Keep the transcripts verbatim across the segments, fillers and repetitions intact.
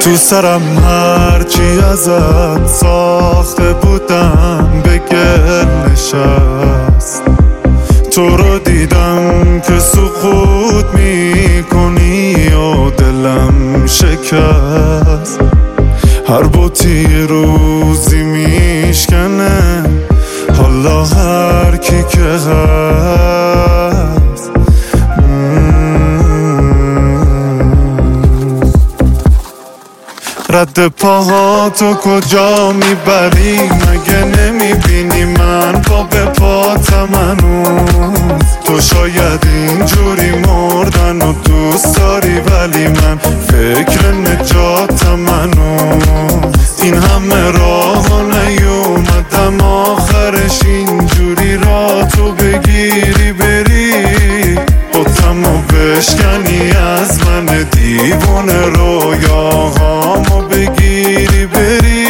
تو سرم هرچی ازت ساخته بودم به گل نشست. تو رو دیدم که سقوط میکنی و دلم شکست. هر بوتی روزی میشکنه حالا هر کی که هست. رد پاهاتو کجا میبری؟ مگه نمیبینی من پا به پاتم هنوز؟ تو شاید اینجوری مردن و دوست داری ولی من فکر نجاتم هنوز. این همه راه و نیومدم آخرش اینجوری را تو بگیری بری بطمو بشکنی از من دیوونه رویاهامو بگیری بری.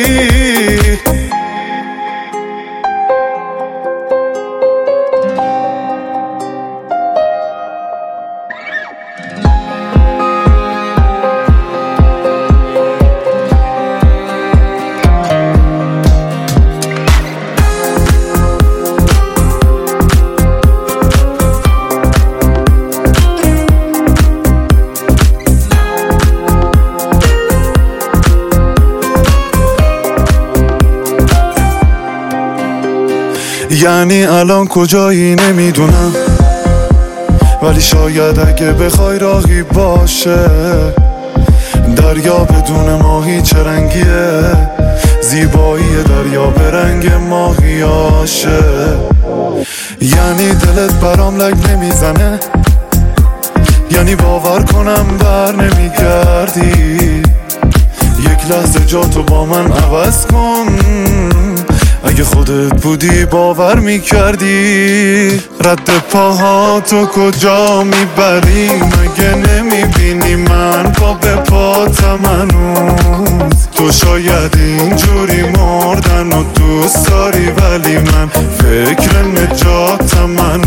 یعنی الان کجایی نمیدونم، ولی شاید اگه بخوای راهی باشه. دریا بدون ماهی چه رنگیه؟ زیبایی دریا به رنگ ماهیاشه. یعنی دلت برام لگ نمیزنه، یعنی باور کنم بر نمیگردی. یک لحظه جاتو با من عوض کن، اگه خودت بودی باور میکردی. رد پاهاتو کجا میبری؟ مگه نمیبینی من پا به پاتم هنوز؟ تو شاید اینجوری مردن و دوست داری ولی من فکر نجاتم هنوز.